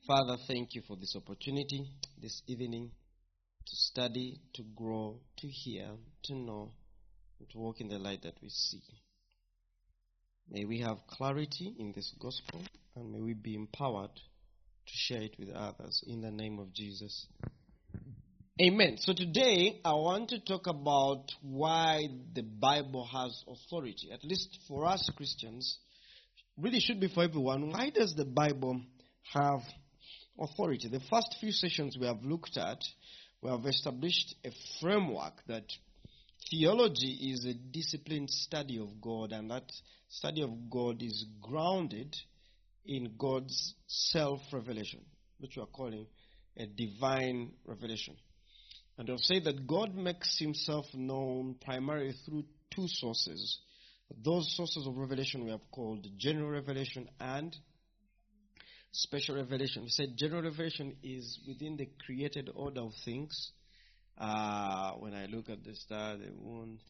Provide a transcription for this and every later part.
Father, thank you for this opportunity this evening to study, to grow, to hear, to know, and to walk in the light that we see. May we have clarity in this gospel, and may we be empowered to share it with others in the name of Jesus. Amen. So today I want to talk about why the Bible has authority, at least for us Christians. Really should be for everyone. Why does the Bible have authority? The first few sessions we have looked at, we have established a framework that theology is a disciplined study of God, and that study of God is grounded in God's self-revelation, which we are calling a divine revelation. And I'll say that God makes himself known primarily through two sources. Those sources of revelation we have called general revelation and special revelation. We said general revelation is within the created order of things. When I look at the star, the moon,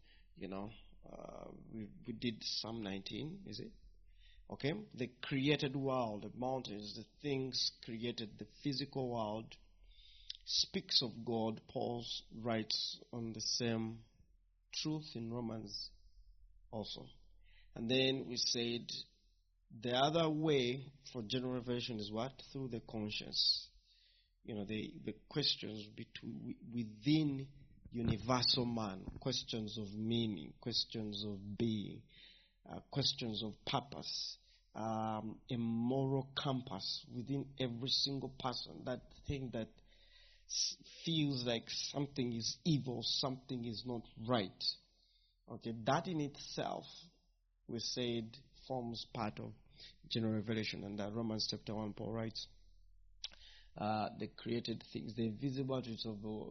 we did Psalm 19, is it? Okay? The created world, the mountains, the things created, the physical world, speaks of God. Paul writes on the same truth in Romans also. And then we said the other way for general revelation is what? Through the conscience. The questions within universal man, questions of meaning, questions of being, questions of purpose, a moral compass within every single person, that thing that feels like something is evil, something is not right. Okay, that in itself, we said, forms part of general revelation. And that Romans chapter 1, Paul writes, the created things, the invisible attributes of the...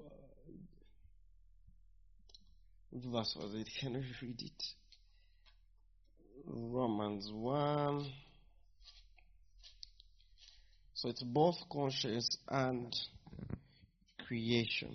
Which verse was it? Can we read it? Romans 1. So it's both conscience and creation.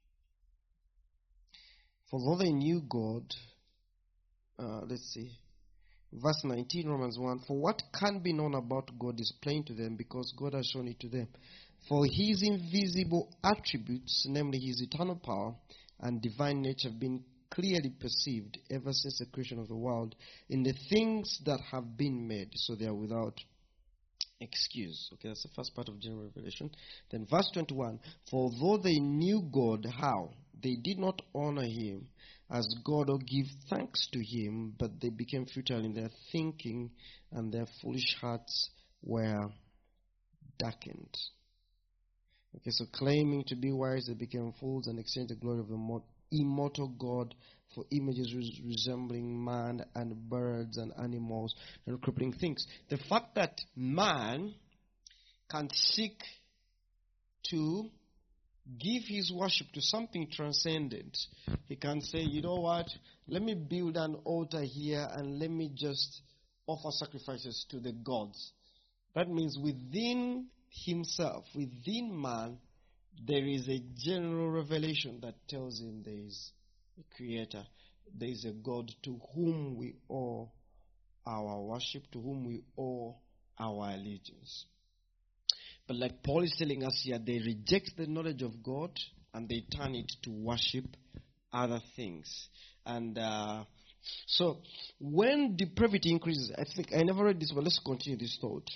For though they knew God, let's see, verse 19, Romans 1, for what can be known about God is plain to them because God has shown it to them. For his invisible attributes, namely his eternal power and divine nature, have been clearly perceived ever since the creation of the world in the things that have been made, so they are without excuse. Okay, that's the first part of general revelation. Then verse 21, for though they knew God, how? They did not honor him as God or give thanks to him, but they became futile in their thinking, and their foolish hearts were darkened. Okay, so claiming to be wise, they became fools and exchanged the glory of the immortal God for images resembling man and birds and animals and creeping things. The fact that man can seek to give his worship to something transcendent. He can say, you know what, let me build an altar here and let me just offer sacrifices to the gods. That means within himself, within man, there is a general revelation that tells him there is a creator, there is a God to whom we owe our worship, to whom we owe our allegiance. But like Paul is telling us here, they reject the knowledge of God and they turn it to worship other things. And so when depravity increases, I think I never read this, but let's continue this thought.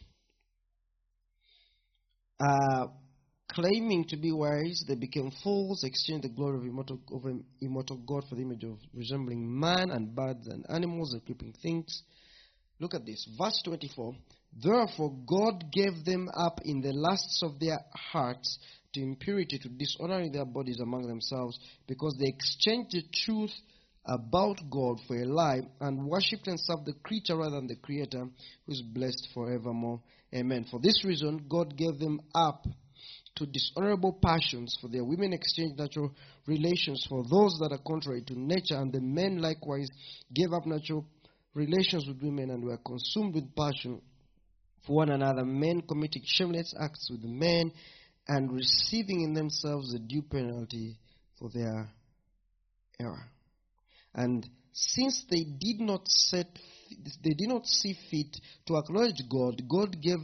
Claiming to be wise, they became fools, exchanged the glory of immortal God for the image of resembling man and birds and animals and creeping things. Look at this, verse 24. Therefore God gave them up in the lusts of their hearts to impurity, to dishonoring their bodies among themselves, because they exchanged the truth about God for a lie, and worshipped and served the creature rather than the Creator, who is blessed forevermore. Amen. For this reason God gave them up to dishonorable passions, for their women exchanged natural relations for those that are contrary to nature, and the men likewise gave up natural relations with women and were consumed with passion for one another, men committing shameless acts with men and receiving in themselves the due penalty for their error. And since they did not see fit to acknowledge God, God gave them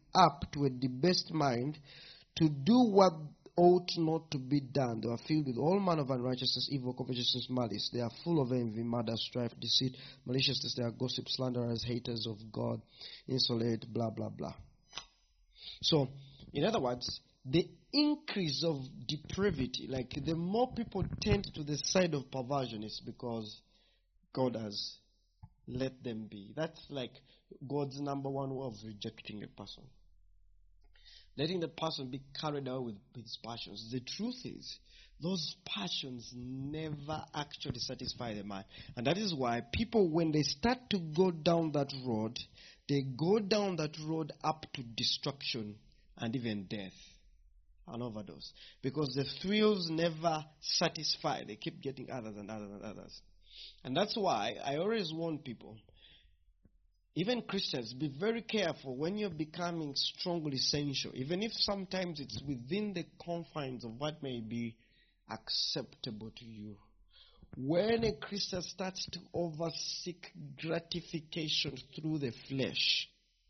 up to a debased mind to do what ought not to be done. They are filled with all manner of unrighteousness, evil, covetousness, malice. They are full of envy, murder, strife, deceit, maliciousness. They are gossips, slanderers, haters of God, insolent, blah, blah, blah. So, in other words, the increase of depravity, like the more people tend to the side of perversion, is because God has let them be. That's like God's number one way of rejecting a person. Letting the person be carried away with his passions. The truth is, those passions never actually satisfy the man. And that is why people, when they start to go down that road, they go down that road up to destruction and even death. An overdose. Because the thrills never satisfy. They keep getting others and others and others. And that's why I always warn people, even Christians, be very careful when you're becoming strongly sensual, even if sometimes it's within the confines of what may be acceptable to you. When a Christian starts to overseek gratification through the flesh,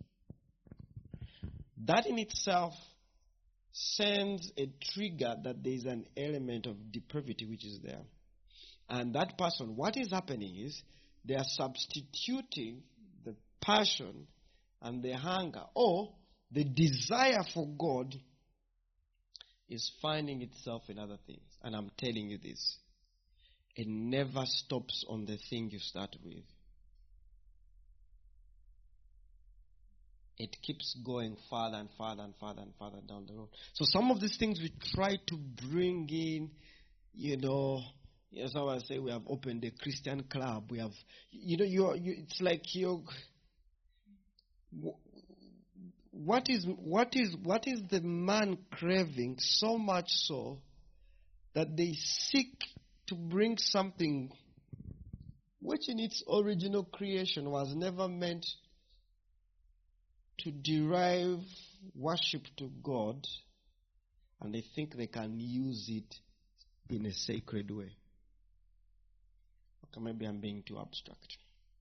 that in itself sends a trigger that there is an element of depravity which is there. And that person, what is happening is they are substituting the passion and the hunger or the desire for God is finding itself in other things. And I'm telling you this, it never stops on the thing you start with. It keeps going farther and farther and farther and farther down the road. So some of these things we try to bring in, so I say we have opened a Christian club. We have, it's like what is the man craving so much so that they seek to bring something which in its original creation was never meant to derive worship to God, and they think they can use it in a sacred way. Okay, maybe I'm being too abstract.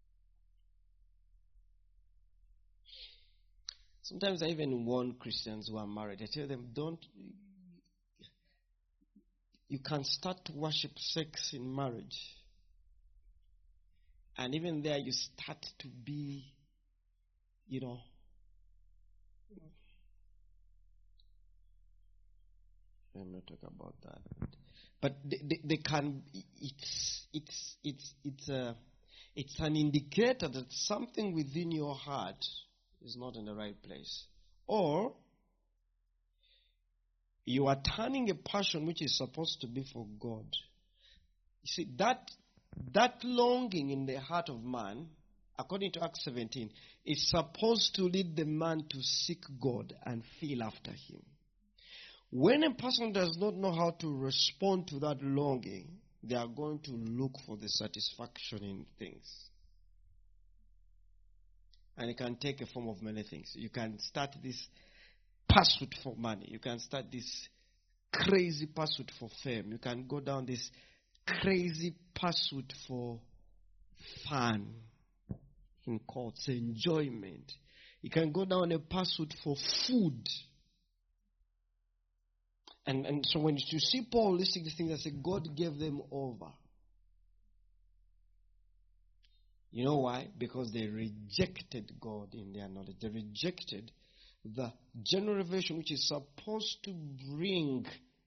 Sometimes I even warn Christians who are married. I tell them, you can start to worship sex in marriage. And even there you start to be, I'm not talking about that. But they can, it's an indicator that something within your heart is not in the right place. Or you are turning a passion which is supposed to be for God. You see, that longing in the heart of man, according to Acts 17, is supposed to lead the man to seek God and feel after him. When a person does not know how to respond to that longing, they are going to look for the satisfaction in things. And it can take a form of many things. You can start this pursuit for money. You can start this crazy pursuit for fame. You can go down this crazy pursuit for fun, in quotes, enjoyment. You can go down a pursuit for food. And so when you see Paul listing these things, I say God gave them over. You know why? Because they rejected God in their knowledge. They rejected the general revelation which is supposed to bring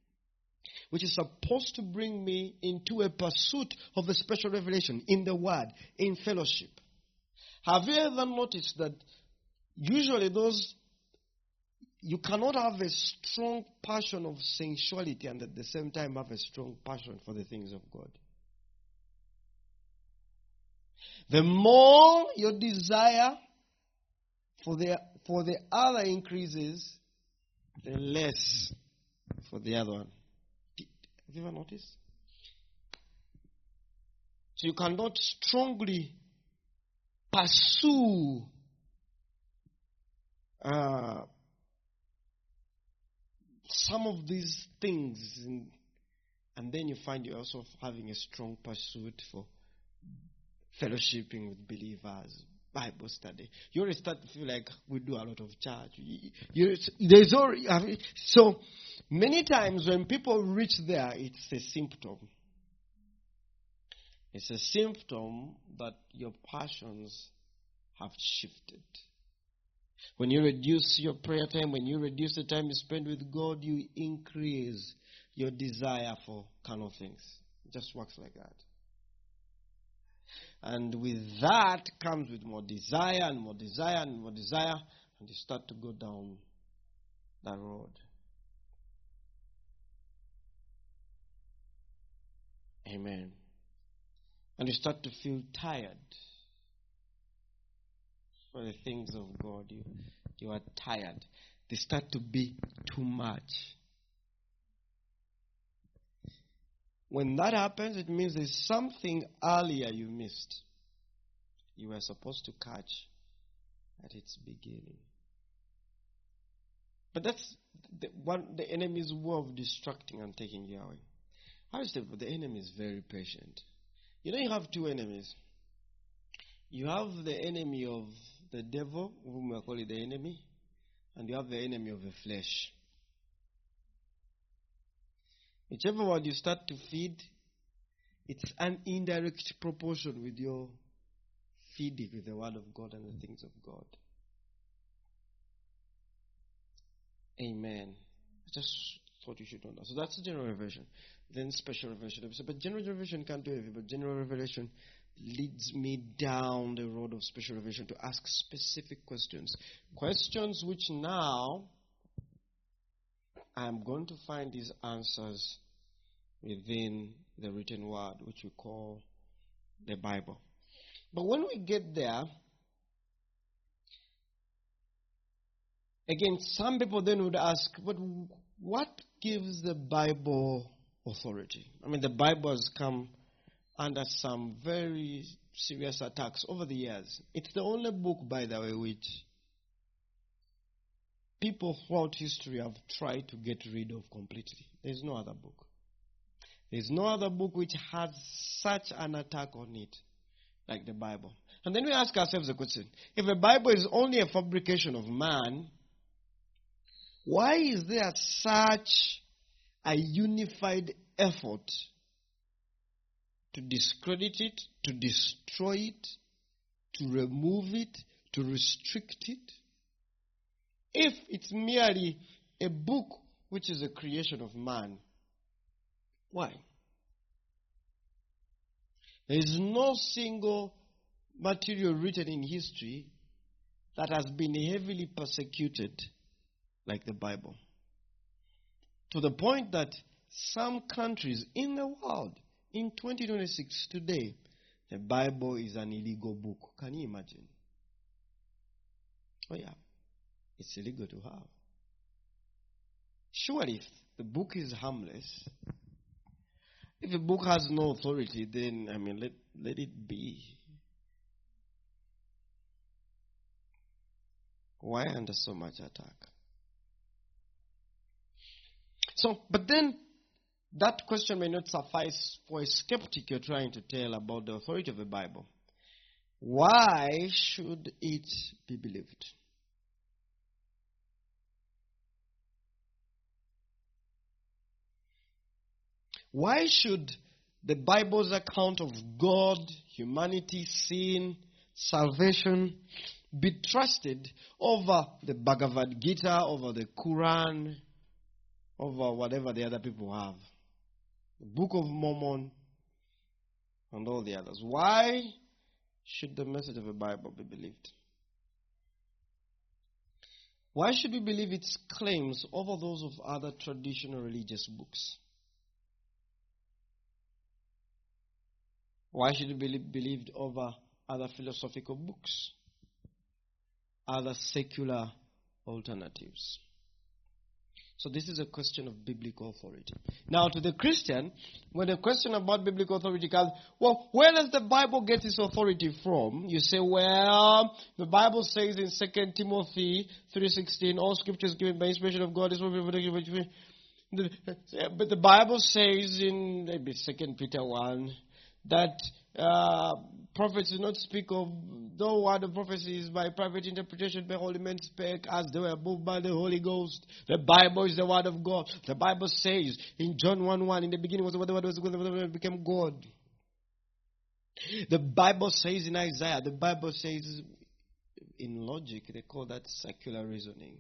me into a pursuit of a special revelation in the Word, in fellowship. Have you ever noticed that usually you cannot have a strong passion of sensuality and at the same time have a strong passion for the things of God? The more your desire for the other increases, the less for the other one. Have you ever noticed? So you cannot strongly pursue some of these things, and then you find you're also having a strong pursuit for fellowshipping with believers, Bible study. You already start to feel like we do a lot of church. There's already, so many times when people reach there, it's a symptom. It's a symptom that your passions have shifted. When you reduce your prayer time, when you reduce the time you spend with God, you increase your desire for carnal things. It just works like that. And with that comes with more desire and more desire and more desire, and you start to go down that road. Amen. And you start to feel tired for the things of God. You are tired. They start to be too much. When that happens, it means there's something earlier you missed. You were supposed to catch at its beginning. But that's the enemy's way of distracting and taking you away. I say, but the enemy is very patient. You know, you have two enemies. You have the enemy of the devil, whom we call it the enemy, and you have the enemy of the flesh. Whichever one you start to feed, it's an indirect proportion with your feeding with the word of God and the things of God. Amen. I just thought you should know that. So that's the general revelation. Then special revelation. But general revelation can't do everything. But general revelation leads me down the road of special revelation to ask specific questions. Questions which now I'm going to find these answers within the written word, which we call the Bible. But when we get there, again, some people then would ask, but what gives the Bible authority? I mean, the Bible has come under some very serious attacks over the years. It's the only book, by the way, which people throughout history have tried to get rid of completely. There's no other book. There's no other book which has such an attack on it like the Bible. And then we ask ourselves the question, if the Bible is only a fabrication of man, why is there such a unified effort to discredit it, to destroy it, to remove it, to restrict it? If it's merely a book which is a creation of man, why? There is no single material written in history that has been heavily persecuted like the Bible. To the point that some countries in the world, in 2026 today, the Bible is an illegal book. Can you imagine? Oh yeah, it's illegal to have. Surely if the book is harmless, if a book has no authority, then, I mean, let it be. Why under so much attack? So, but then, that question may not suffice for a skeptic you're trying to tell about the authority of the Bible. Why should it be believed? Why should the Bible's account of God, humanity, sin, salvation be trusted over the Bhagavad Gita, over the Quran, over whatever the other people have? The Book of Mormon and all the others. Why should the message of the Bible be believed? Why should we believe its claims over those of other traditional religious books? Why should it be believed over other philosophical books, other secular alternatives? So this is a question of biblical authority. Now to the Christian, when a question about biblical authority comes, well, where does the Bible get its authority from? You say, well, the Bible says in 2 Timothy 3:16, all scripture is given by inspiration of God. But the Bible says in maybe 2 Peter 1, that prophets do not speak of no word of prophecy is by private interpretation by holy men spake as they were moved by the Holy Ghost. The Bible is the word of God. The Bible says in John 1:1, in the beginning was the word, the word was God, the word became God. The Bible says in Isaiah, the Bible says in logic, they call that circular reasoning.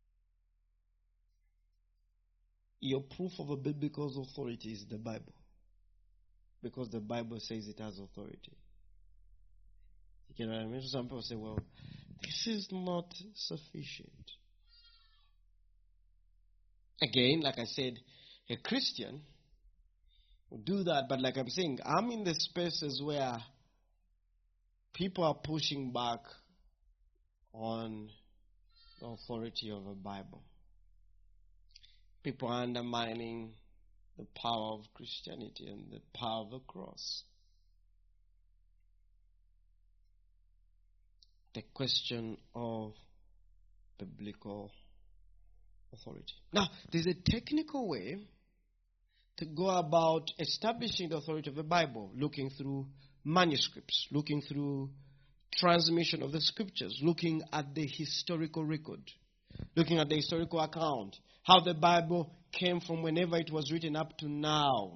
Your proof of a biblical authority is the Bible. Because the Bible says it has authority. You know what I mean? Some people say, well, this is not sufficient. Again, like I said, a Christian will do that, but like I'm saying, I'm in the spaces where people are pushing back on the authority of the Bible. People are undermining the power of Christianity and the power of the cross. The question of biblical authority. Now, there's a technical way to go about establishing the authority of the Bible, looking through manuscripts, looking through transmission of the scriptures, looking at the historical record, looking at the historical account, how the Bible came from whenever it was written up to now.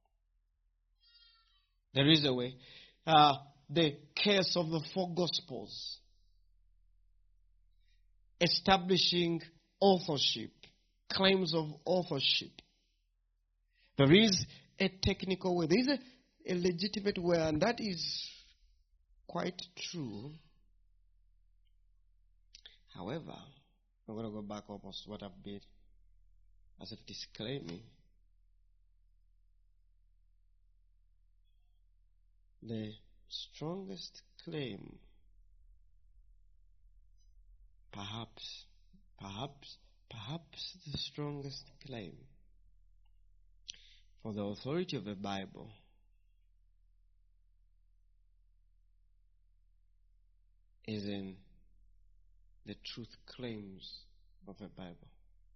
There is a way. The case of the four Gospels, establishing authorship, claims of authorship. There is a technical way. There is a legitimate way, and that is quite true. However, I'm going to go back almost to what I've been as if disclaiming. The strongest claim, perhaps the strongest claim for the authority of the Bible is in the truth claims of the Bible.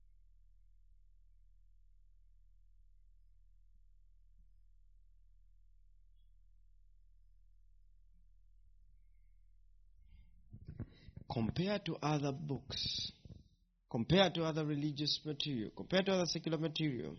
Compared to other books, compared to other religious material, compared to other secular material,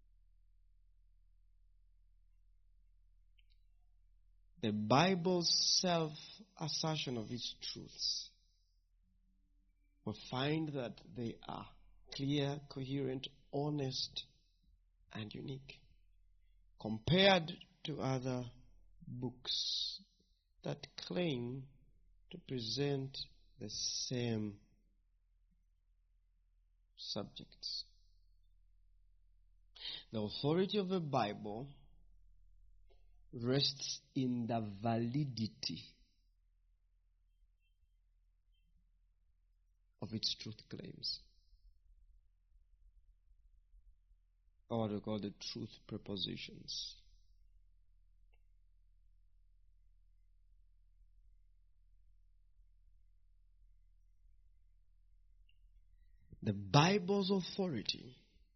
the Bible's self-assertion of its truths, we find that they are clear, coherent, honest, and unique. Compared to other books that claim to present the same subjects. The authority of the Bible rests in the validity of its truth claims, or what we call the truth prepositions. The Bible's authority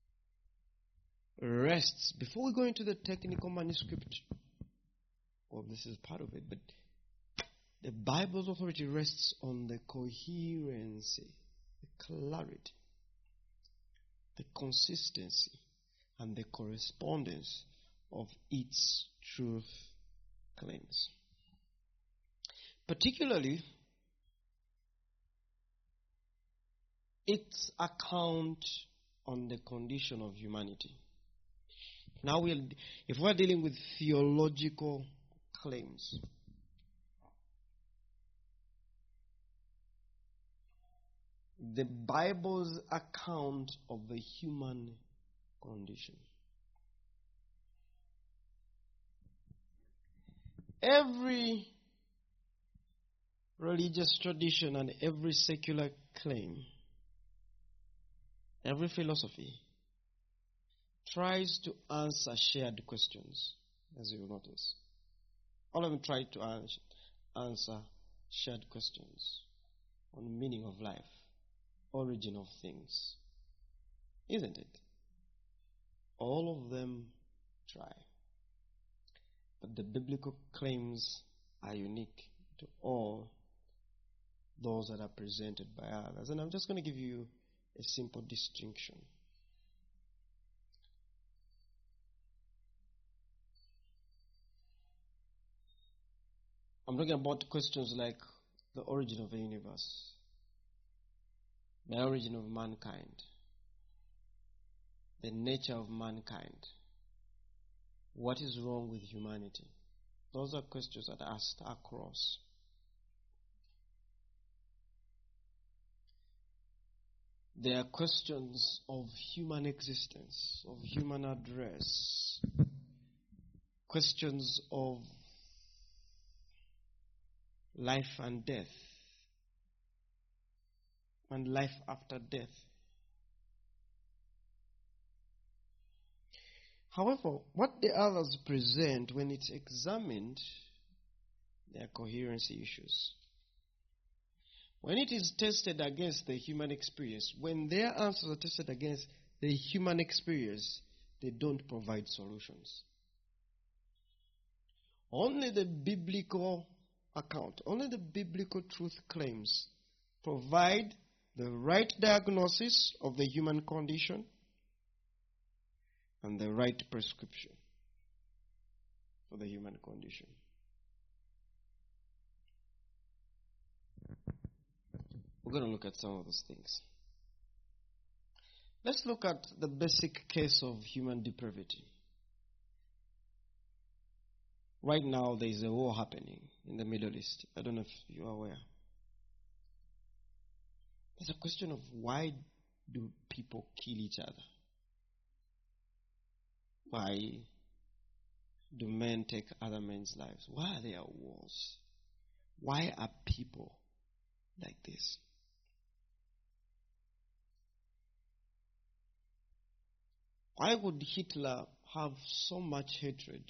rests, before we go into the technical manuscript, well, this is part of it, but the Bible's authority rests on the coherency, the clarity, the consistency, and the correspondence of its truth claims. Particularly, its account on the condition of humanity. Now, if we're dealing with theological claims, the Bible's account of the human condition. Every religious tradition and every secular claim, every philosophy tries to answer shared questions, as you will notice. All of them try to answer shared questions on meaning of life, origin of things. Isn't it? All of them try. But the biblical claims are unique to all those that are presented by others. And I'm just going to give you a simple distinction. I'm talking about questions like the origin of the universe, the origin of mankind, the nature of mankind, what is wrong with humanity. Those are questions that are asked across. They are questions of human existence, of human address, questions of life and death, and life after death. However, what the others present, when it's examined, they are coherency issues. When it is tested against the human experience, when their answers are tested against the human experience, they don't provide solutions. Only the biblical account, only the biblical truth claims provide the right diagnosis of the human condition and the right prescription for the human condition. We're going to look at some of those things. Let's look at the basic case of human depravity. Right now, there is a war happening in the Middle East. I don't know if you are aware. There's a question of why do people kill each other? Why do men take other men's lives? Why are there wars? Why are people like this? Why would Hitler have so much hatred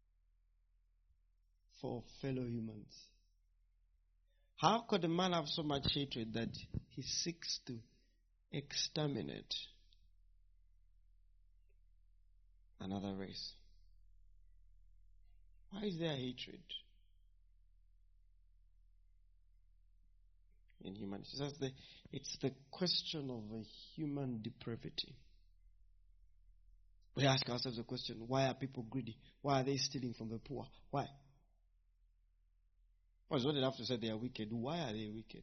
for fellow humans? How could a man have so much hatred that he seeks to exterminate another race? Why is there hatred in humanity? It's the question of a human depravity. We ask ourselves the question, why are people greedy? Why are they stealing from the poor? Why? Well, it's not enough to say they are wicked. Why are they wicked?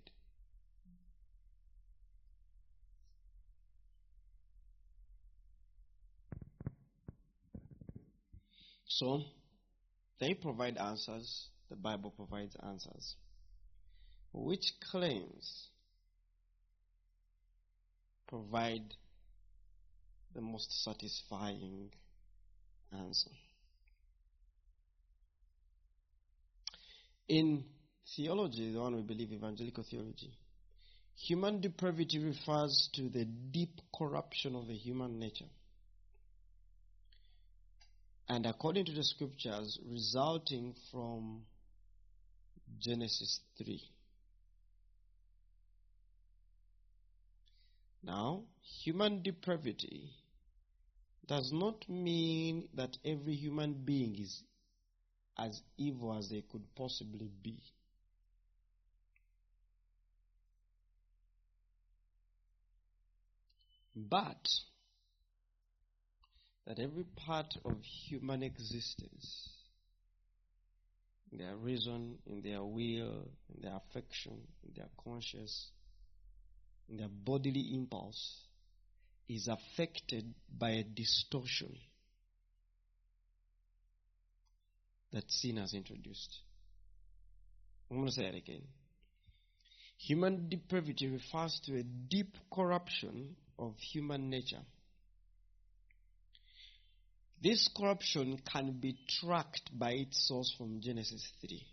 So, they provide answers. The Bible provides answers. Which claims provide the most satisfying answer? In theology, the one we believe, evangelical theology, human depravity refers to the deep corruption of the human nature. And according to the scriptures, resulting from Genesis 3. Now, human depravity does not mean that every human being is as evil as they could possibly be. But that every part of human existence, in their reason, in their will, in their affection, in their conscience, in their bodily impulse, is affected by a distortion that sin has introduced. I'm going to say that again. Human depravity refers to a deep corruption of human nature. This corruption can be tracked by its source from Genesis 3.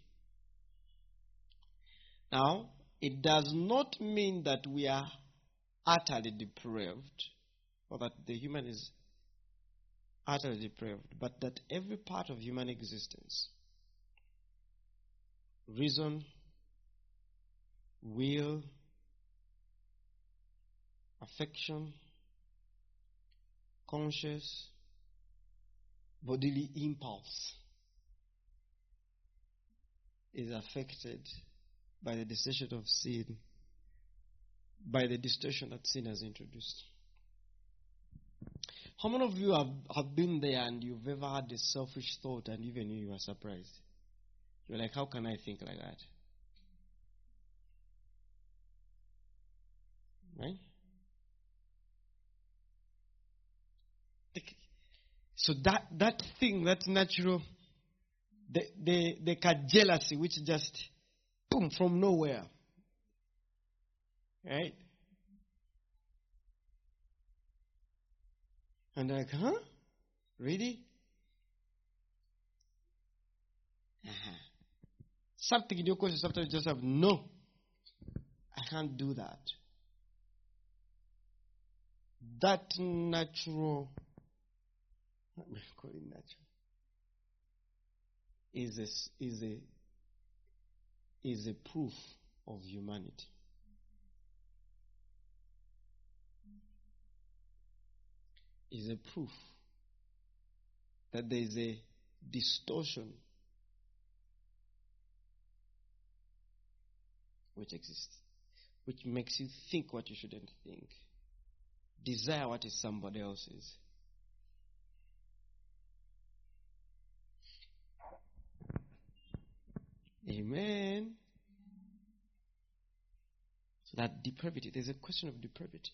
Now, it does not mean that we are utterly depraved, or that the human is utterly depraved, but that every part of human existence, reason, will, affection, conscience, bodily impulse, is affected by the distortion of sin, by the distortion that sin has introduced. How many of you have been there and you've ever had a selfish thought and even you are surprised? You're like, how can I think like that? Right? So that thing, that natural, the jealousy, which just, boom, from nowhere. Right? And they're like, huh? Really? Something in your question sometimes you just have, no, I can't do that. That natural, what am I calling natural? Is a proof of humanity. Is a proof that there is a distortion which exists, which makes you think what you shouldn't think, desire what is somebody else's. Amen. So that depravity, there's a question of depravity.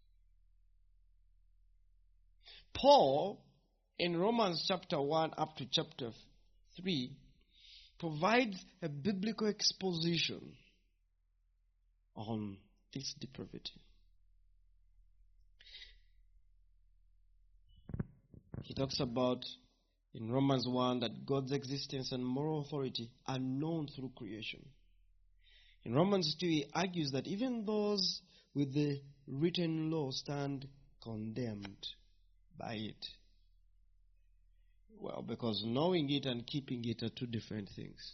Paul, in Romans chapter 1 up to chapter 3, provides a biblical exposition on this depravity. He talks about, in Romans 1, that God's existence and moral authority are known through creation. In Romans 2, he argues that even those with the written law stand condemned by it. Well, because knowing it and keeping it are two different things.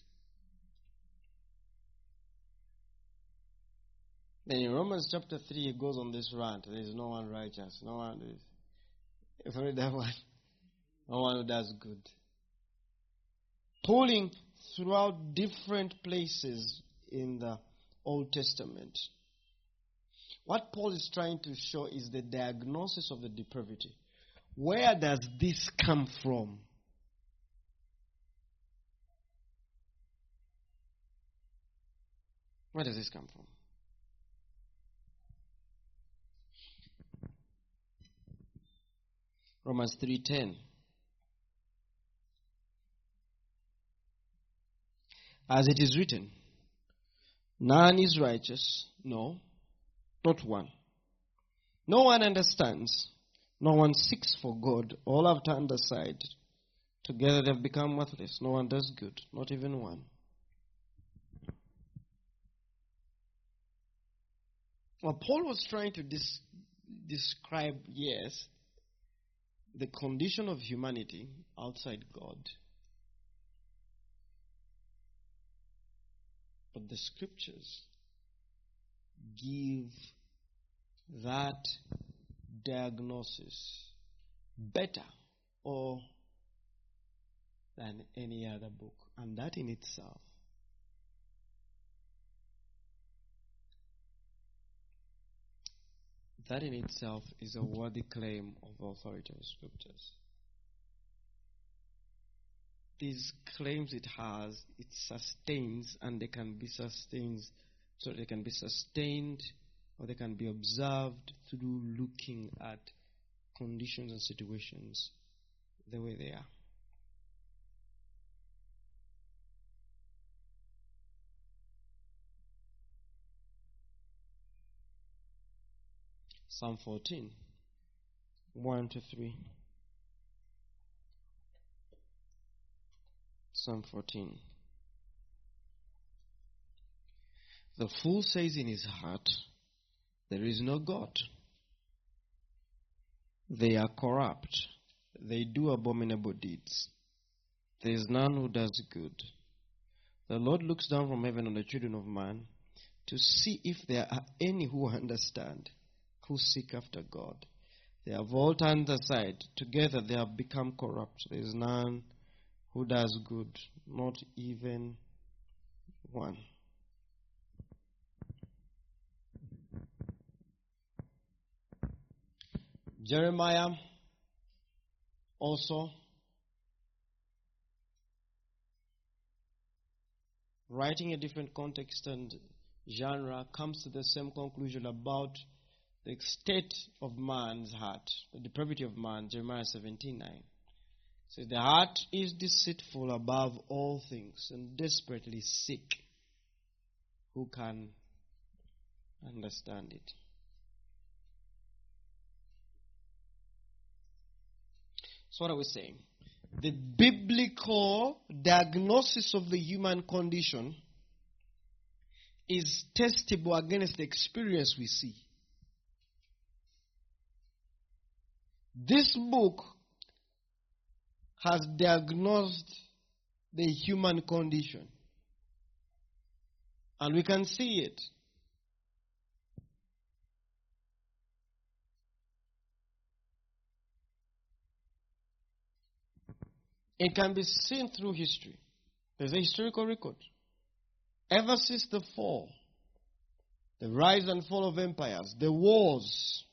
Then in Romans chapter 3, he goes on this rant. There is no one righteous. No one is. If only that one. No one who does good. Pulling throughout different places in the Old Testament. What Paul is trying to show is the diagnosis of the depravity. Where does this come from? Where does this come from? Romans 3:10. As it is written, none is righteous, no, not one. No one understands, no one seeks for God. All have turned aside. Together they have become worthless. No one does good, not even one. Well, Paul was trying to describe, yes, the condition of humanity outside God. But the scriptures give that diagnosis better or than any other book. And that in itself is a worthy claim of the authority of scriptures. These claims it has, it sustains, and they can be sustained. So they can be sustained or they can be observed through looking at conditions and situations the way they are. Psalm 14, 1-3. Psalm 14. The fool says in his heart, there is no God. They are corrupt. They do abominable deeds. There is none who does good. The Lord looks down from heaven on the children of man to see if there are any who understand, who seek after God. They have all turned aside. Together they have become corrupt. There is none who does good, not even 1. Jeremiah also writing a different context and genre comes to the same conclusion about the state of man's heart, the depravity of man. Jeremiah 17:9 says, "The heart is deceitful above all things and desperately sick. Who can understand it?" So what are we saying? The biblical diagnosis of the human condition is testable against the experience we see. This book has diagnosed the human condition. And we can see it. It can be seen through history. There's a historical record. Ever since the fall, the rise and fall of empires, the wars,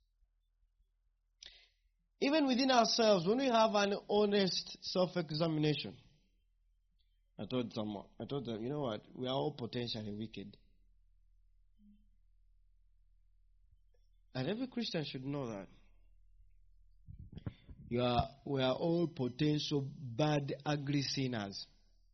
even within ourselves, when we have an honest self-examination, I told them, you know what? We are all potentially wicked. And every Christian should know that. We are all potential bad, ugly sinners.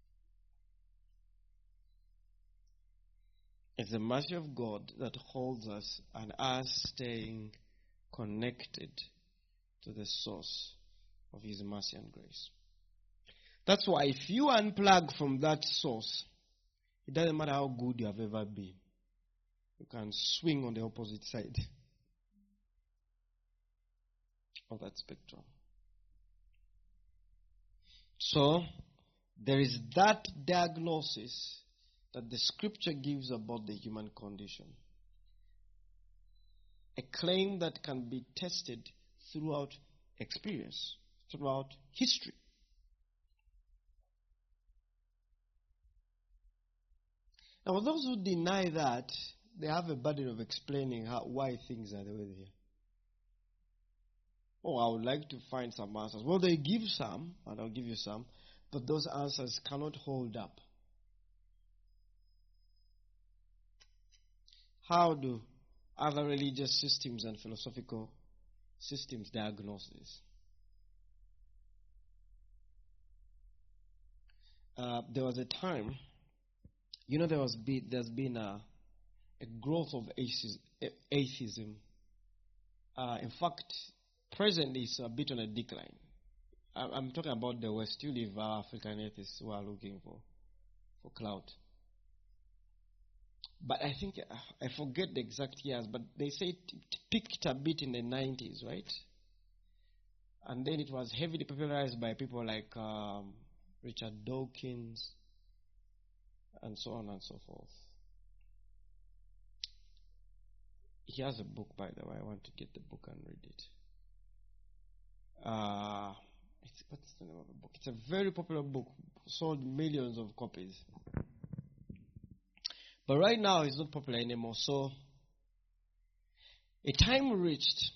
It's the mercy of God that holds us and us staying connected to the source of His mercy and grace. That's why if you unplug from that source, it doesn't matter how good you have ever been. You can swing on the opposite side of that spectrum. So, there is that diagnosis that the scripture gives about the human condition. A claim that can be tested throughout experience, throughout history. Now, for those who deny that, they have a burden of explaining why things are the way they are. Oh, I would like to find some answers. Well, they give some, and I'll give you some, but those answers cannot hold up. How do other religious systems and philosophical systems diagnose this? There was a time, there's been a growth of atheism. In fact, presently it's a bit on a decline. I'm talking about the West. You leave African atheists who are looking for clout. But I think, I forget the exact years, but they say it peaked a bit in the 90s, right? And then it was heavily popularized by people like Richard Dawkins and so on and so forth. He has a book, by the way. I want to get the book and read it. What's the name of the book? It's a very popular book, sold millions of copies. But right now it's not popular anymore. So a time reached.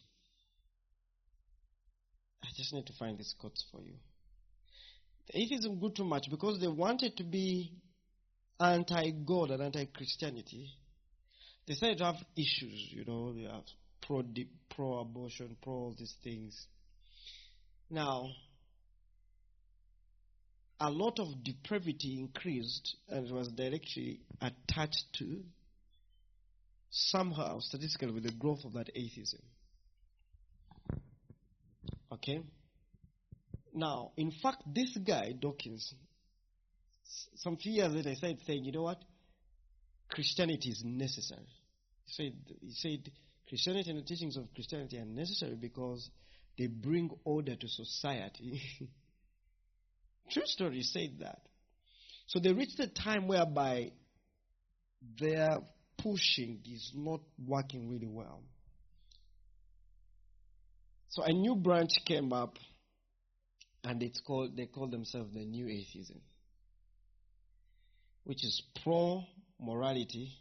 I just need to find these quotes for you. The atheism grew too much because they wanted to be anti-God and anti-Christianity. They started to have issues, they have pro-abortion, pro all these things. Now, a lot of depravity increased and was directly attached to, somehow, statistically, with the growth of that atheism. Okay? Now, in fact, this guy, Dawkins, some few years later, started saying, you know what? Christianity is necessary. He said Christianity and the teachings of Christianity are necessary because they bring order to society. True story, he said that. So they reached a time whereby their pushing is not working really well. So a new branch came up, and they call themselves the New Atheism. which is pro-morality,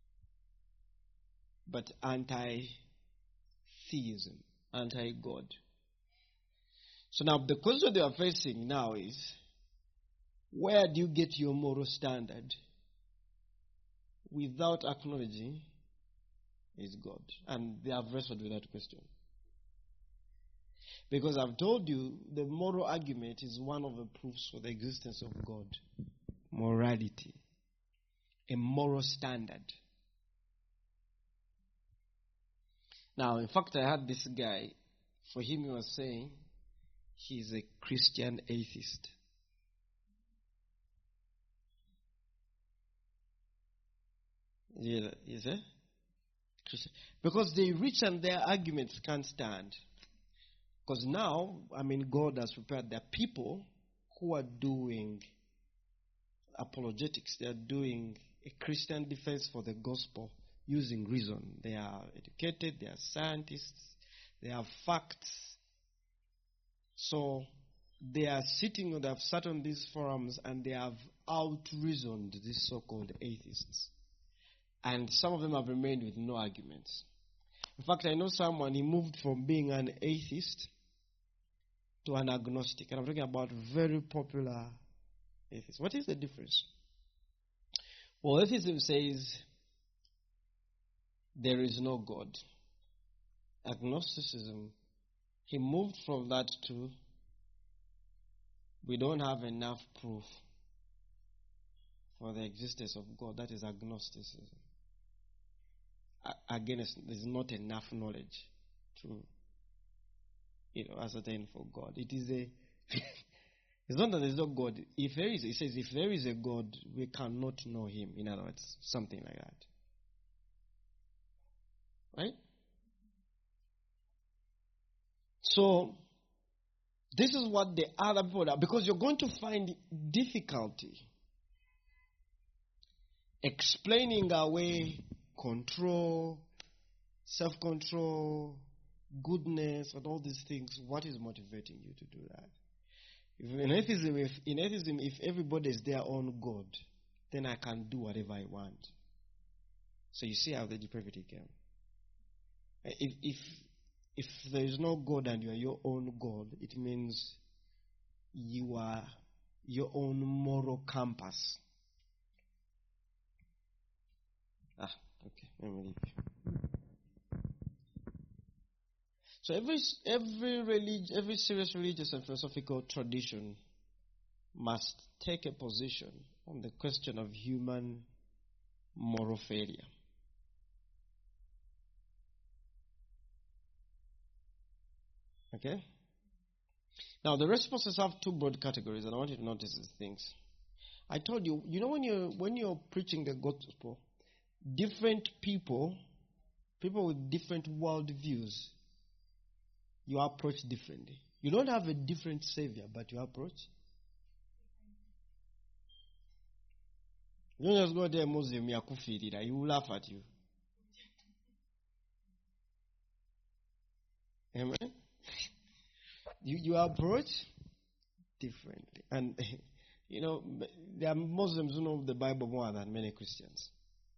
but anti-theism, anti-God. So now the question they are facing now is, where do you get your moral standard without acknowledging is God? And they have wrestled with that question. Because I've told you the moral argument is one of the proofs for the existence of God. Morality. A moral standard. Now, in fact, I had this guy, for him he was saying he's a Christian atheist. Yeah, is it? Because they reach and their arguments can't stand. Because now, God has prepared their people who are doing apologetics. They are doing a Christian defense for the gospel using reason. They are educated, they are scientists, they have facts. So they have sat on these forums and they have out-reasoned these so-called atheists. And some of them have remained with no arguments. In fact, I know someone, he moved from being an atheist to an agnostic. And I'm talking about very popular atheists. What is the difference? Well, atheism says there is no God. Agnosticism, he moved from that to we don't have enough proof for the existence of God. That is agnosticism. Again, there's not enough knowledge to ascertain for God. It is it's not that there's no God. If there is, it says if there is a God, we cannot know him. In other words, something like that. Right? So, this is what the other people are, because you're going to find difficulty explaining away control, self-control, goodness, and all these things. What is motivating you to do that? In atheism, if everybody is their own God, then I can do whatever I want. So you see how the depravity came. If there is no God and you are your own God, it means you are your own moral compass. Okay, let me leave you. So every serious religious and philosophical tradition must take a position on the question of human moral failure. Okay? Now, the responses have two broad categories, and I want you to notice these things. I told you, when you're preaching the gospel, different people with different world views, you approach differently. You don't have a different savior, but you approach. You don't just go there, Muslim, he will laugh at you. Amen? You approach differently. And, there are Muslims who know the Bible more than many Christians.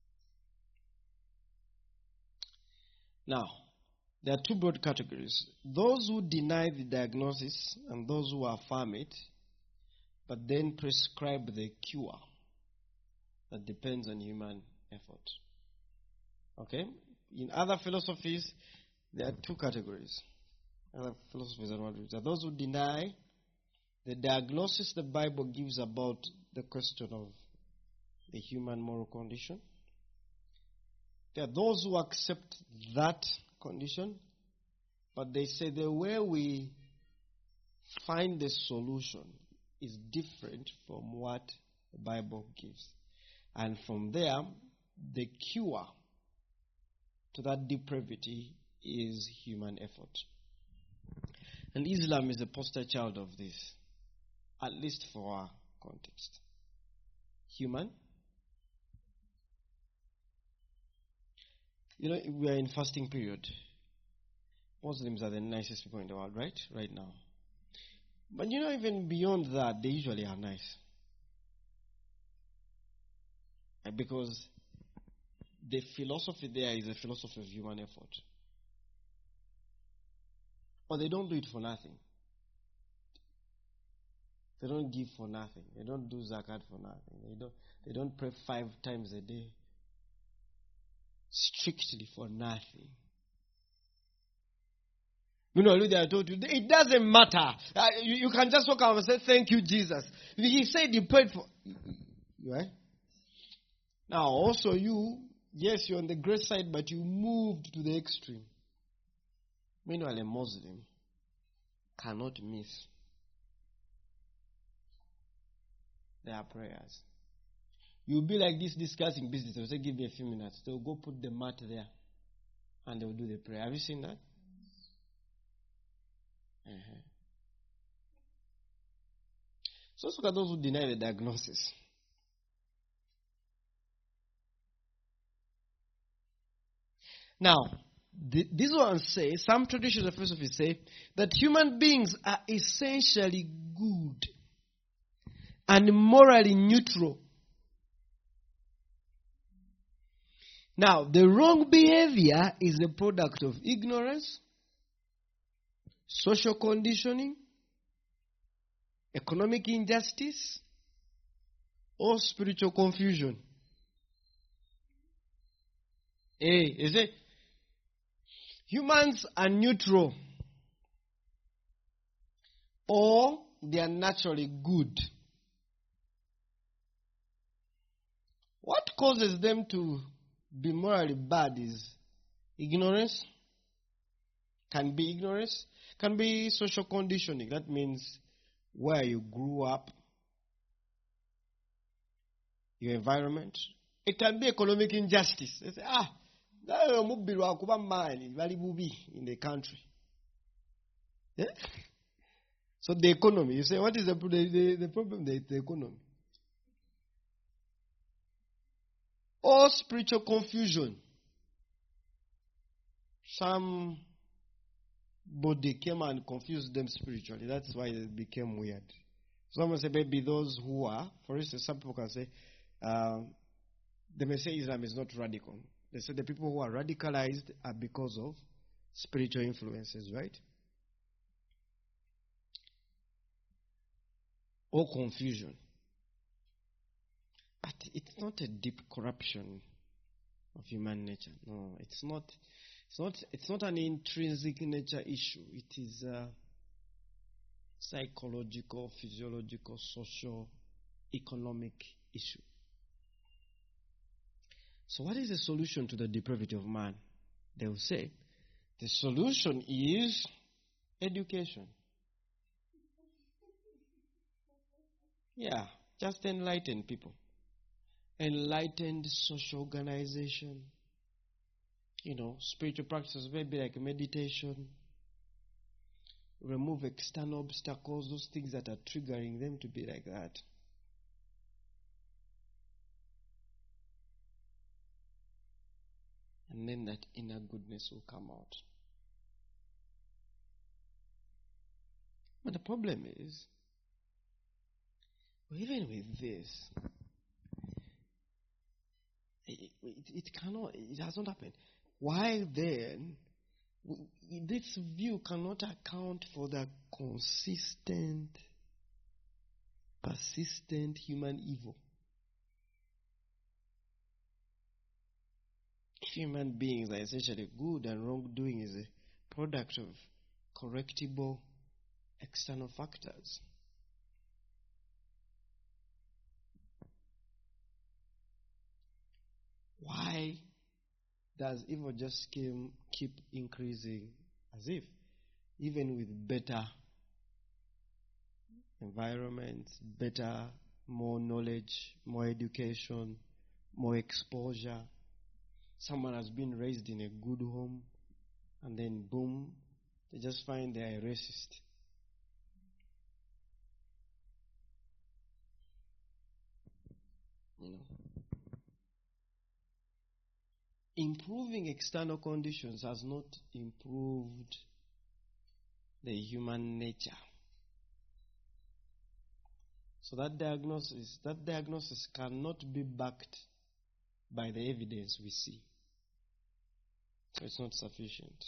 Now, there are two broad categories. Those who deny the diagnosis and those who affirm it, but then prescribe the cure that depends on human effort. Okay? In other philosophies, there are two categories. Other philosophies are there are those who deny the diagnosis the Bible gives about the question of the human moral condition. There are those who accept that condition, but they say the way we find the solution is different from what the Bible gives. And from there, the cure to that depravity is human effort. And Islam is a poster child of this, at least for our context. Human. We are in fasting period. Muslims are the nicest people in the world, right? Right now. But even beyond that, they usually are nice. Because the philosophy there is a philosophy of human effort. Or they don't do it for nothing. They don't give for nothing. They don't do zakat for nothing. They don't pray 5 times a day strictly for nothing. You know, I told you, it doesn't matter. You can just walk out and say, thank you, Jesus. He said he prayed for... Right? Now, also yes, you're on the great side, but you moved to the extreme. Meanwhile, a Muslim cannot miss their prayers. You'll be like this discussing business. They'll say, give me a few minutes. They'll go put the mat there and they'll do the prayer. Have you seen that? So let's look at those who deny the diagnosis. Now, this one says, some traditions of philosophy say that human beings are essentially good and morally neutral. Now, the wrong behavior is a product of ignorance, social conditioning, economic injustice, or spiritual confusion. Is it? Humans are neutral, or they are naturally good. What causes them to be morally bad is ignorance. Can be ignorance. Can be social conditioning. That means where you grew up, your environment. It can be economic injustice. They say, in the country. Yeah? So the economy. You say, what is the problem? The economy. Or spiritual confusion. Somebody came and confused them spiritually. That's why they became weird. Someone say maybe those who are, for instance, some people can say, they may say Islam is not radical. They say the people who are radicalized are because of spiritual influences, right? Or confusion. But it's not a deep corruption of human nature. No, it's not. It's not an intrinsic nature issue. It is a psychological, physiological, social, economic issue. So what is the solution to the depravity of man? They will say, the solution is education. Yeah, just enlighten people. Enlightened social organization. Spiritual practices, maybe like meditation. Remove external obstacles, those things that are triggering them to be like that. And then that inner goodness will come out. But the problem is, even with this, it has not happened. Why then, this view cannot account for the consistent, persistent human evil. Human beings are essentially good, and wrongdoing is a product of correctable external factors. Why does evil just keep increasing? As if, even with better environments, more knowledge, more education, more exposure, someone has been raised in a good home, and then boom, they just find they are a racist. Improving external conditions has not improved the human nature. So that diagnosis cannot be backed by the evidence we see. So it's not sufficient.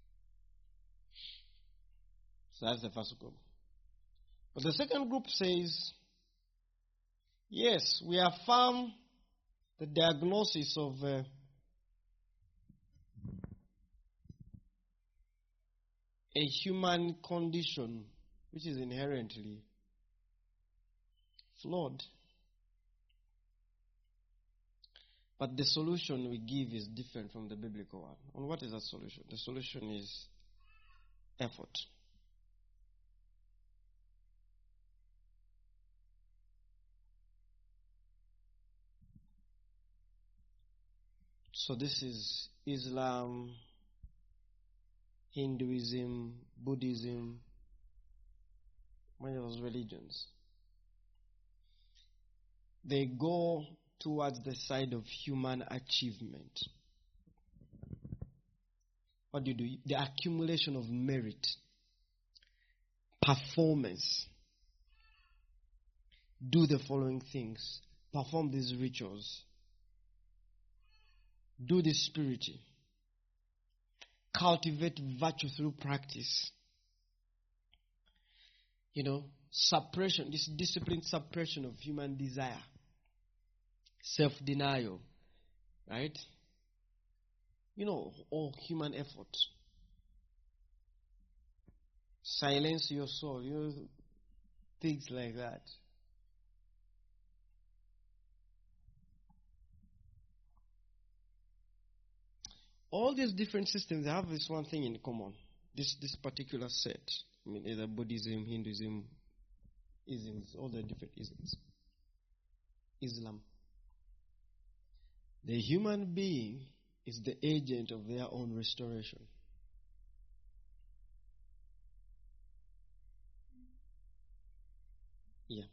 So that's the first group. But the second group says, yes, we affirm the diagnosis of a human condition which is inherently flawed. But the solution we give is different from the biblical one. And what is that solution? The solution is effort. So this is Islam, Hinduism, Buddhism, many of those religions. They go towards the side of human achievement. What do? The accumulation of merit, performance. Do the following things. Perform these rituals. Do this spiritually. Cultivate virtue through practice. Suppression, this disciplined suppression of human desire. Self-denial. Right? All human effort. Silence your soul. Things like that. All these different systems have this one thing in common. This particular set. Either Buddhism, Hinduism, isms, all the different isms. Islam. The human being is the agent of their own restoration. Yeah.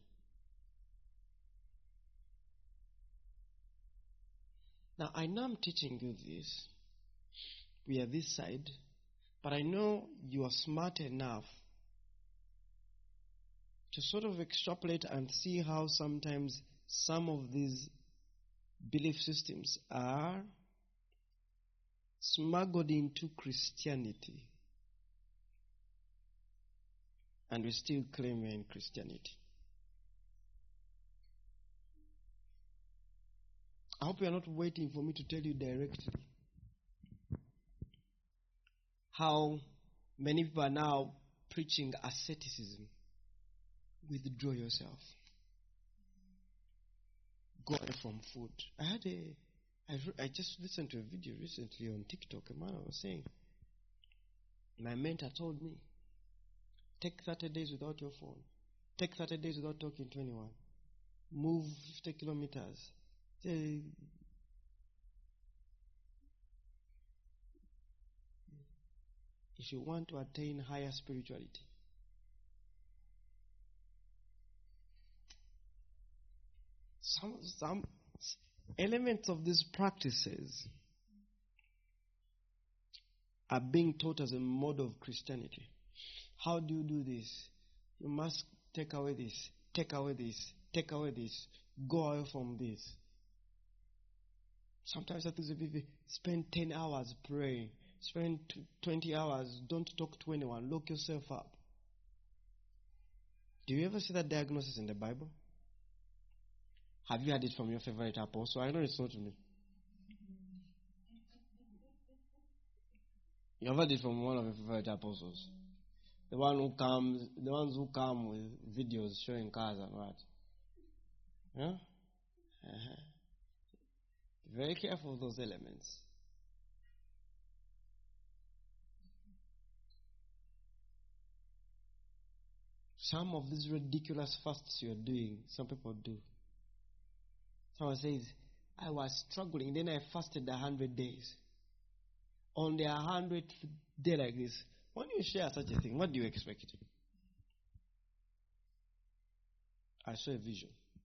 Now, I know I'm teaching you this. We are this side. But I know you are smart enough to sort of extrapolate and see how sometimes some of these belief systems are smuggled into Christianity. And we still claim we're in Christianity. I hope you are not waiting for me to tell you directly how many people are now preaching asceticism. Withdraw yourself. Go away from food. I just listened to a video recently on TikTok. A man was saying, my mentor told me, take 30 days without your phone. Take 30 days without talking to anyone. Move 50 kilometers. If you want to attain higher spirituality, some elements of these practices are being taught as a mode of Christianity. How do you do this? You must take away this, take away this, take away this, go away from this. Sometimes I think people spend 10 hours praying. Spend 20 hours, don't talk to anyone, lock yourself up. Do you ever see that diagnosis in the Bible? Have you heard it from your favorite apostle? I know it's not me. You have heard it from one of your favorite apostles. The ones who come with videos showing cars and what? Yeah? Uh-huh. Be very careful of those elements. Some of these ridiculous fasts you're doing, some people do. Someone says, I was struggling, then I fasted 100 days. On the 100th day like this, when you share such a thing, what do you expect? I saw a vision.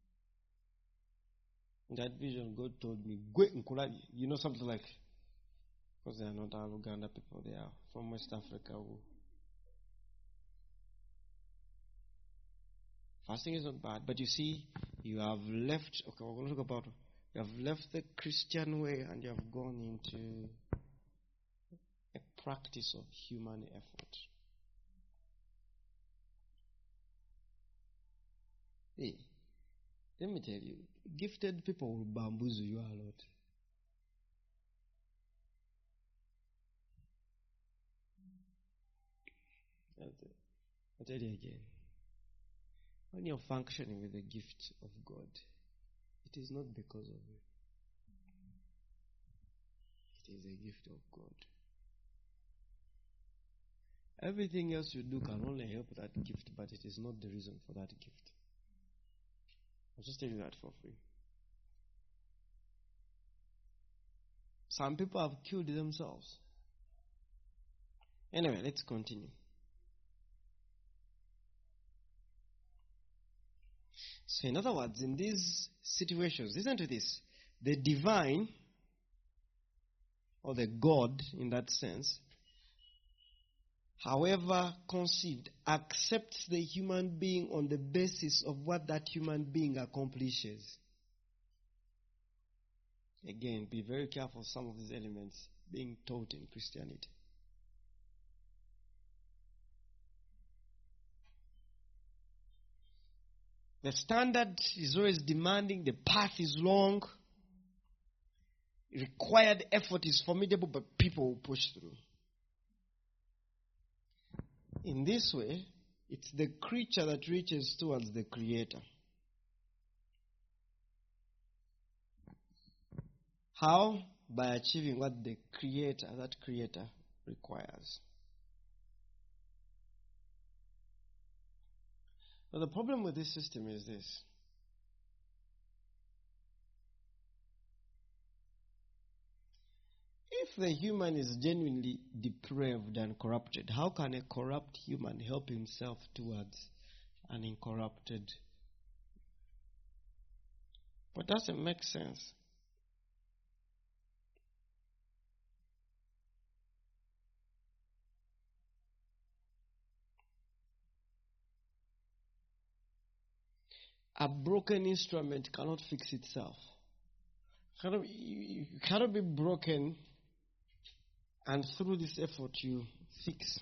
In that vision, God told me, go in Kulali. Something like, because they are not all Uganda people, they are from West Africa. Fasting is not bad, but you see, you have left. Okay, we're going to talk about You have left the Christian way and you have gone into a practice of human effort. Hey, let me tell you, gifted people will bamboozle you a lot. I'll tell you again. When you're functioning with the gift of God, it is not because of you. It is a gift of God. Everything else you do can only help that gift, but it is not the reason for that gift. I'll just tell you that for free. Some people have killed themselves. Anyway, let's continue. So in other words, in these situations, listen to this. The divine, or the God in that sense, however conceived, accepts the human being on the basis of what that human being accomplishes. Again, be very careful of some of these elements being taught in Christianity. The standard is always demanding, the path is long, required effort is formidable, but people will push through. In this way, it's the creature that reaches towards the Creator. How? By achieving what the Creator, that Creator, requires. Now, the problem with this system is this. If the human is genuinely depraved and corrupted, how can a corrupt human help himself towards an incorrupted? But doesn't make sense. A broken instrument cannot fix itself. It cannot be broken, and through this effort you fix.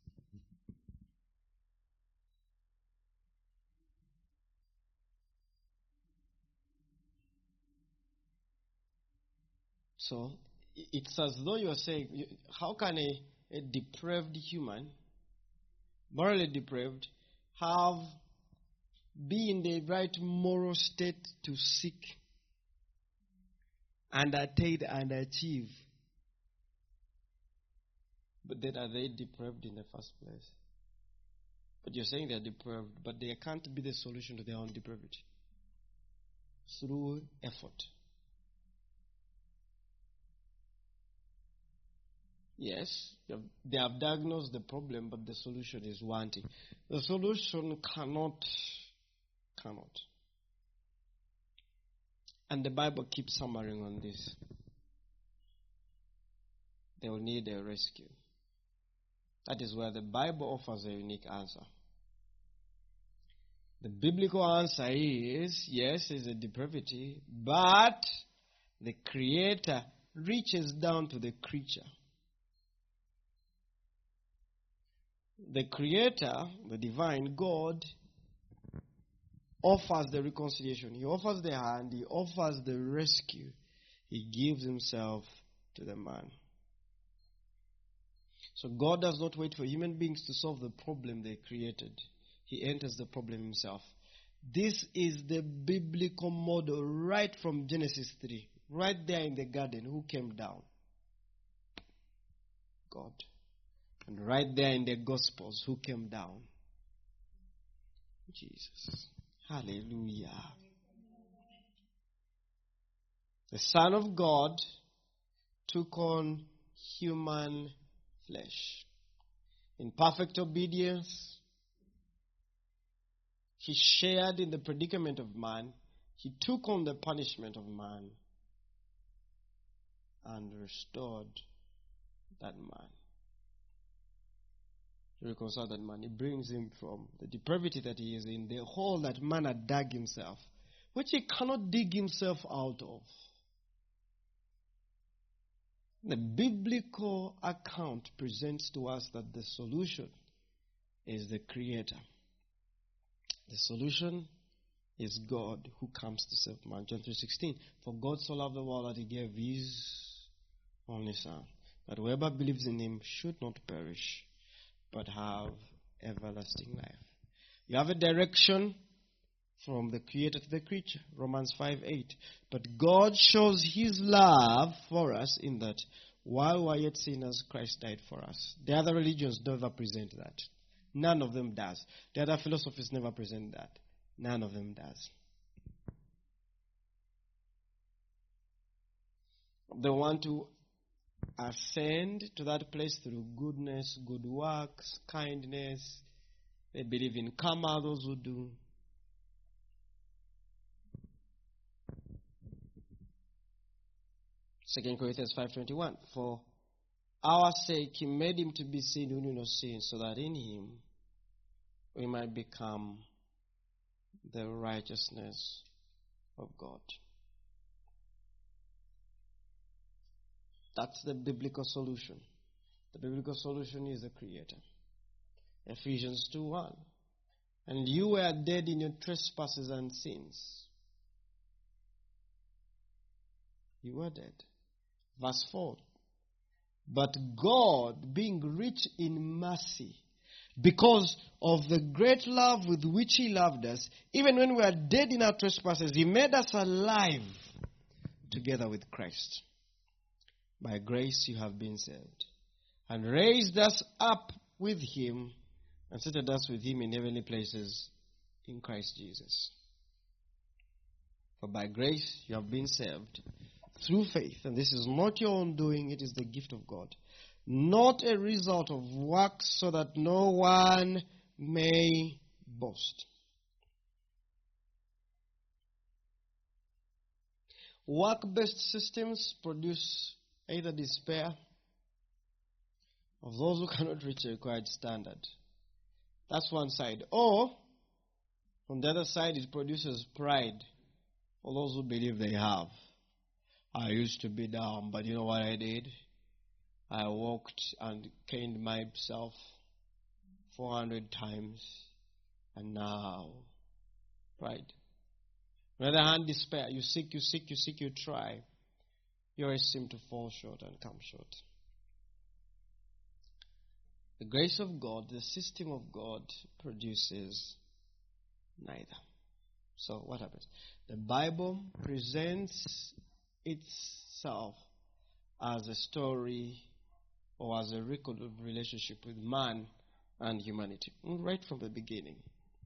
So, it's as though you are saying, how can a depraved human, morally depraved, be in the right moral state to seek and attain and achieve? But then are they depraved in the first place? But you're saying they're depraved, but they can't be the solution to their own depravity. Through effort. Yes, they have diagnosed the problem, but the solution is wanting. The solution cannot. And the Bible keeps summarizing on this. They will need a rescue. That is where the Bible offers a unique answer. The biblical answer is, yes, it's a depravity, but the Creator reaches down to the creature. The Creator, the divine God, offers the reconciliation. He offers the hand. He offers the rescue. He gives himself to the man. So God does not wait for human beings to solve the problem they created. He enters the problem himself. This is the biblical model right from Genesis 3. Right there in the garden, who came down? God. And right there in the Gospels, who came down? Jesus. Hallelujah. The Son of God took on human flesh. In perfect obedience, he shared in the predicament of man. He took on the punishment of man and restored that man. To reconcile that man. He brings him from the depravity that he is in, the hole that man had dug himself, which he cannot dig himself out of. The biblical account presents to us that the solution is the Creator. The solution is God who comes to save man. John 3:16. For God so loved the world that he gave his only Son, that whoever believes in him should not perish, but have everlasting life. You have a direction from the Creator to the creature. Romans 5:8. But God shows his love for us in that while we are yet sinners, Christ died for us. The other religions never present that. None of them does. The other philosophies never present that. None of them does. They want to ascend to that place through goodness, good works, kindness. They believe in karma, those who do. Second Corinthians 5:21. For our sake he made him to be sin who knew no sin, so that in him we might become the righteousness of God. That's the biblical solution. The biblical solution is the Creator. Ephesians 2:1. And you were dead in your trespasses and sins. You were dead. Verse 4. But God, being rich in mercy, because of the great love with which he loved us, even when we were dead in our trespasses, he made us alive together with Christ. By grace you have been saved, and raised us up with him, and seated us with him in heavenly places in Christ Jesus. For by grace you have been saved through faith, and this is not your own doing, it is the gift of God, not a result of works, so that no one may boast. Work-based systems produce either despair of those who cannot reach a required standard. That's one side. Or, on the other side, it produces pride for those who believe they have. I used to be down, but you know what I did? I walked and caned myself 400 times, and now, pride. On the other hand, despair. You seek, you try. You always seem to fall short and come short. The grace of God, the system of God, produces neither. So what happens? The Bible presents itself as a story or as a record of relationship with man and humanity. Right from the beginning.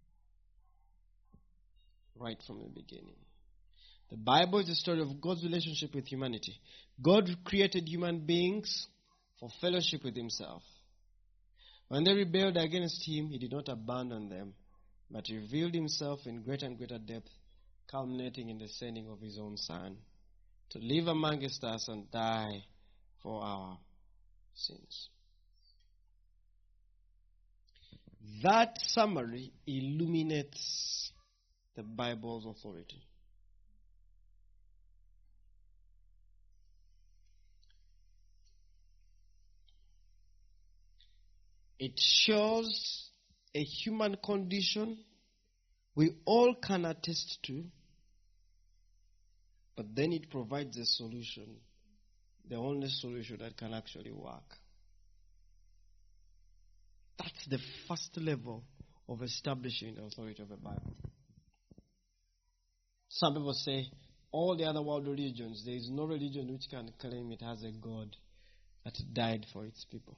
Right from the beginning. The Bible is a story of God's relationship with humanity. God created human beings for fellowship with himself. When they rebelled against him, he did not abandon them, but revealed himself in greater and greater depth, culminating in the sending of his own Son to live amongst us and die for our sins. That summary illuminates the Bible's authority. It shows a human condition we all can attest to, but then it provides a solution, the only solution that can actually work. That's the first level of establishing the authority of the Bible. Some people say, all the other world religions, there is no religion which can claim it has a God that died for its people.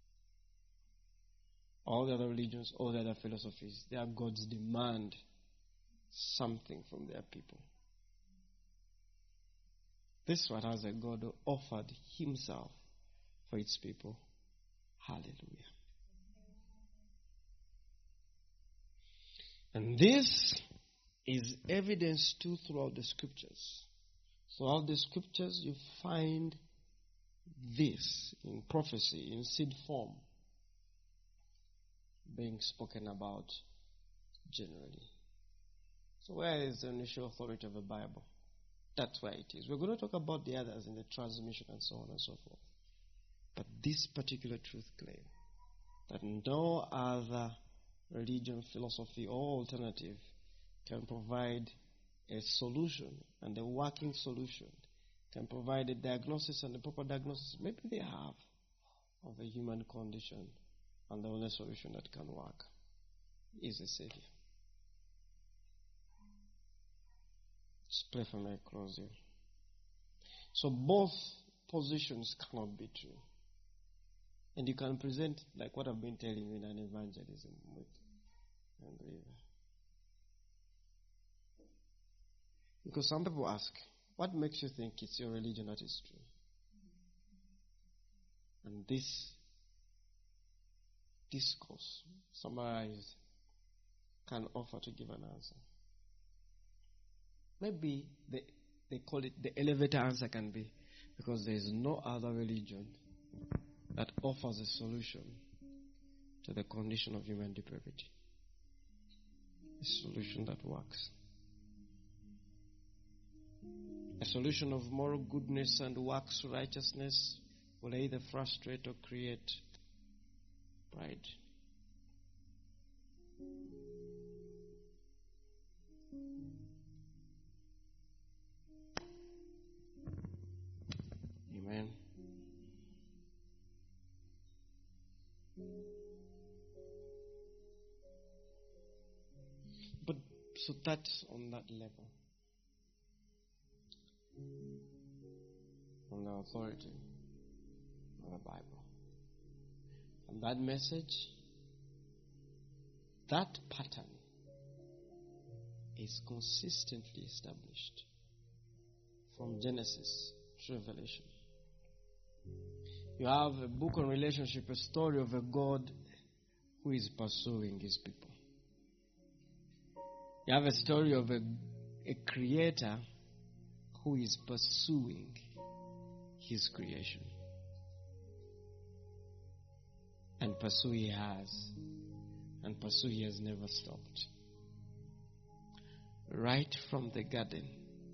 All the other religions, all the other philosophies, their gods demand something from their people. This one has a God who offered himself for its people. Hallelujah. And this is evidenced too throughout the scriptures. Throughout the scriptures you find this in prophecy, in seed form, being spoken about generally. So where is the initial authority of the Bible? That's where it is. We're going to talk about the others in the transmission and so on and so forth. But this particular truth claim that no other religion, philosophy, or alternative can provide a solution and a working solution, can provide a diagnosis and a proper diagnosis, maybe they have, of a human condition, and the only solution that can work is a Savior. Let's pray for my closing. So both positions cannot be true. And you can present like what I've been telling you in an evangelism with River. Because some people ask, what makes you think it's your religion that is true? And this discourse, summarized, can offer to give an answer. Maybe they call it the elevator answer can be because there is no other religion that offers a solution to the condition of human depravity. A solution that works. A solution of moral goodness and works righteousness will either frustrate or create pride. Amen. But so that's on that level. On the authority of the Bible. And that message, that pattern is consistently established from Genesis to Revelation. You have a book on relationship, a story of a God who is pursuing his people. You have a story of a creator who is pursuing his creation. And pursue he has. And pursue he has never stopped. Right from the garden,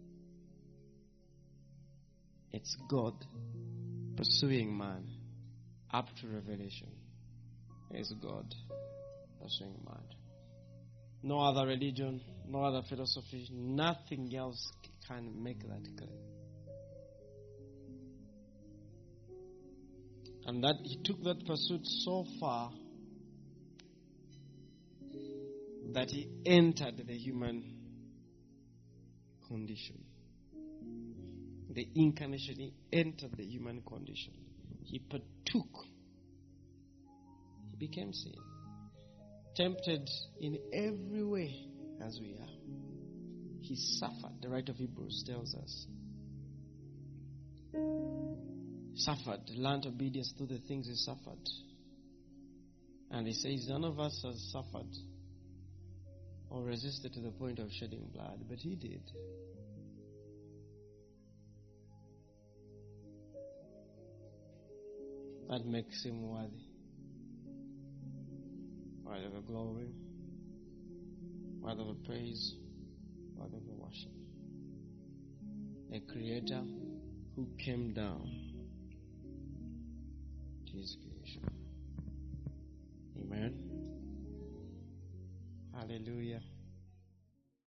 it's God pursuing man up to Revelation. It's God pursuing man. No other religion, no other philosophy, nothing else can make that clear. And that he took that pursuit so far that he entered the human condition. The incarnation, he entered the human condition. He partook. He became sin. Tempted in every way as we are. He suffered. The writer of Hebrews tells us. Suffered, learned obedience to the things he suffered. And he says none of us has suffered or resisted to the point of shedding blood, but he did. That makes him worthy. Worthy of the glory, worthy of the praise, worthy of the worship. A creator who came down to his creation. Amen. Hallelujah.